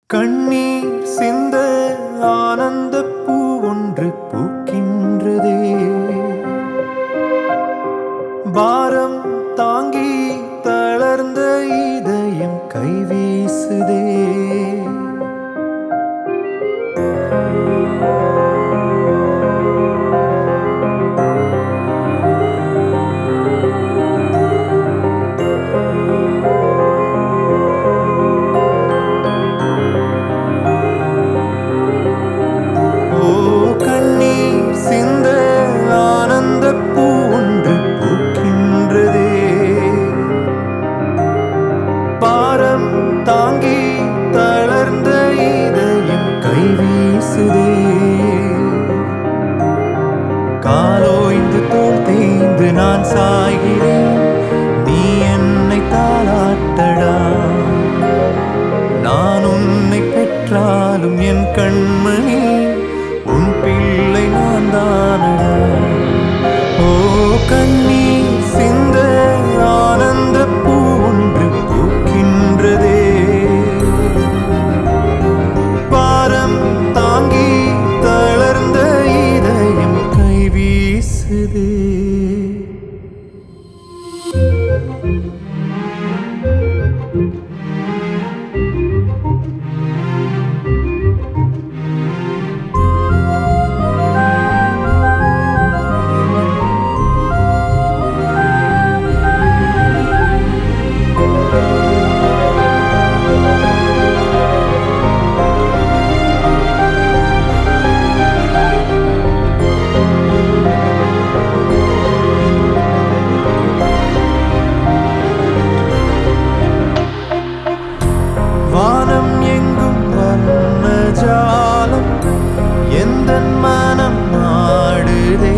கண்ணீர் சிந்த ஆனந்த பூ ஒன்று பூக்கின்றதே. பாரம் தாங்கி தளர்ந்த இதயம் கைவீசுதே. பாரம் தாங்கி தளர்ந்த இதயம் கைவீசுதே. காலோய்ந்து தோள் தேய்ந்து நான் சாய்கிறேன், நீ என்னை தாளாட்டடா. நான் உன்னை பெற்றாலும் என் கண்மணி உன் பிள்ளை நான் தானடா. ஓ கண்ணீர் சிந்த ஆனந்த பூ ஒன்று பூக்கின்றதே. பாரம் தாங்கி தளர்ந்த இதயம் கைவீசுதே. வானம் எங்கும் வர்ணஜாலம் எந்தன் மனம் நாடுதே.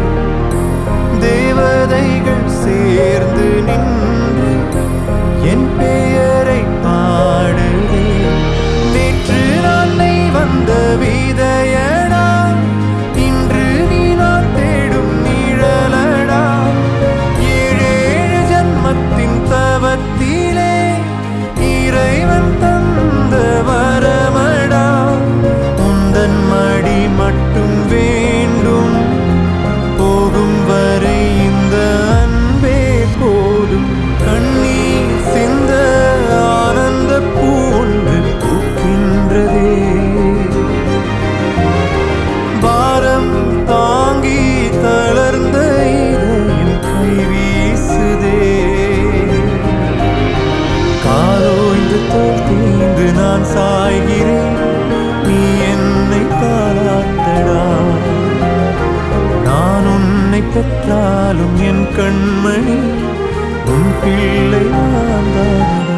தேவதைகள் சேர்ந்து நின்று என் பெயரை பாடுதே. நேற்று நாளை வந்த விதையடா, இன்று நீ நான் தேடும் நிழலடா. ஏழேழு ஜன்மத்தின் தவத்திலே இறைவன் தந்த வரமடா. உந்தன் மடி மட்டும் வேண்டும், போகும் வரை இந்த அன்பே போதும். கண்ணீர் சிந்த ஆனந்த பூ ஒன்று பூக்கின்றதே. பாரம் தாங்கி தளர்ந்த இதயம் கைவீசுதே. காலோய்ந்து தோள் தீந்து நான் சாய்கிறேன், நீ என்னை தாளாட்டடா. நான் உன்னை பெற்றாலும் என் கண்மணி உன் பிள்ளை நான் தானடா.